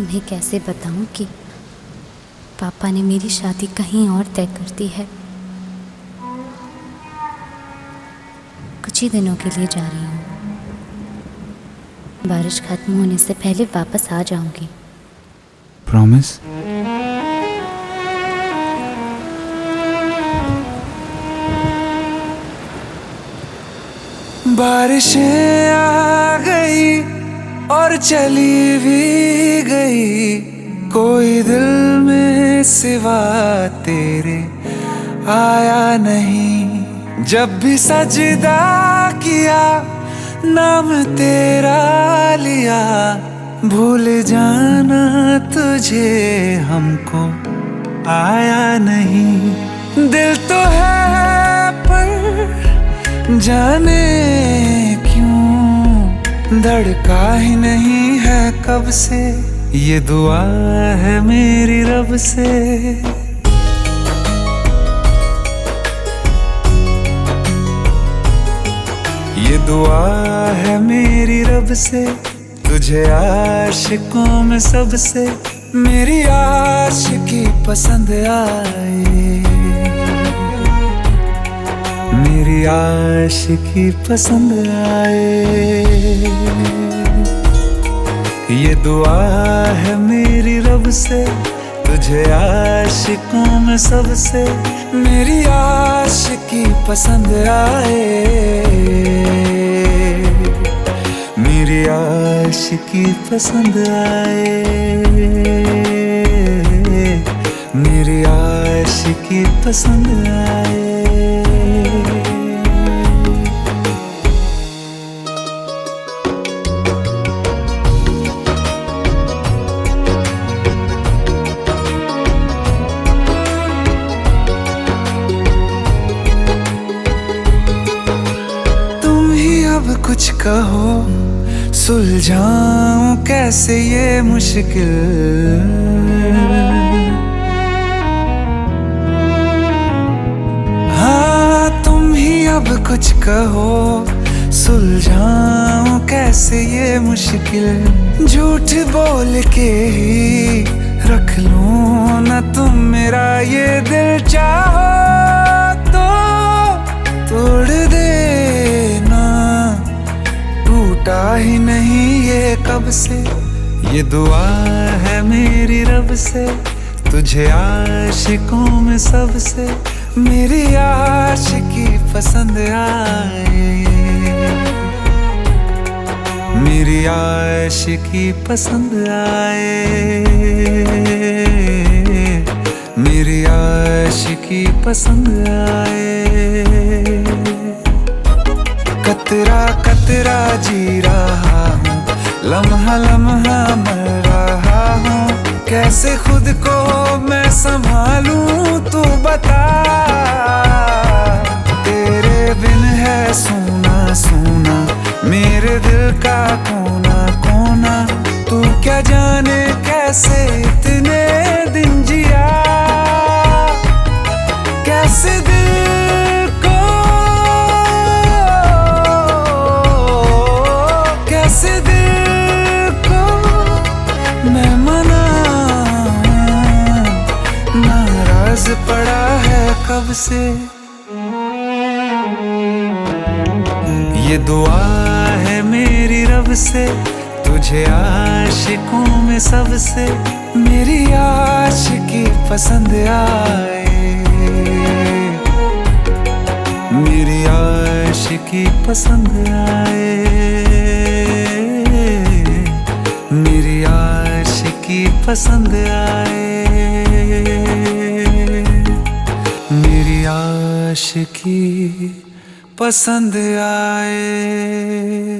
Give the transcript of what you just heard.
तुम्हें कैसे बताऊं कि पापा ने मेरी शादी कहीं और तय कर दी है। कुछ ही दिनों के लिए जा रही हूँ। बारिश खत्म होने से पहले वापस आ जाऊंगी। प्रॉमिस? बारिशें आ गई और चली भी गई, कोई दिल में सिवा तेरे आया नहीं। जब भी सजदा किया नाम तेरा लिया, भूल जाना तुझे हमको आया नहीं। दिल तो है पर जाने क्यों धड़का ही नहीं है कब से, ये दुआ है मेरी रब से। ये दुआ है मेरी रब से, तुझे आशिकों में सबसे मेरी आशिकी पसंद आए, मेरी आशिकी पसंद आए। ये दुआ है मेरी रब से, तुझे आशिकों में सबसे मेरी आशिकी पसंद आए, मेरी आशिकी पसंद आए, मेरी आशिकी पसंद आए। अब कुछ कहो, सुलझाऊं कैसे ये मुश्किल। हाँ तुम ही अब कुछ कहो, सुलझाऊं कैसे ये मुश्किल। झूठ बोल के ही रख लूं ना तुम मेरा ये दिल, चाहो तो तोड़ देना, टूटा ही नहीं ये कब से। ये दुआ है मेरी रब से, तुझे आशिकों में सबसे मेरी आशिकी पसंद आए, मेरी आशिकी पसंद आए, मेरी आशिकी पसंद आए। कतरा कतरा जी रहा हूँ, लम्हा लम्हा मर रहा हूँ, कैसे खुद को मैं संभालूं तू बता। तेरे बिन है सूना सूना मेरे दिल का कोना कोना, तू क्या जाने कैसे इतने दिन जिया, कैसे दिल को कैसे दिल को मैं मनाऊं, नाराज पड़ा है कब से। ये दुआ है मेरी रब से, तुझे आशिकों में सबसे मेरी आशिकी पसंद आए, मेरी आशिकी पसंद आए, मेरी आशिकी पसंद आए, मेरी आशिकी पसंद आए।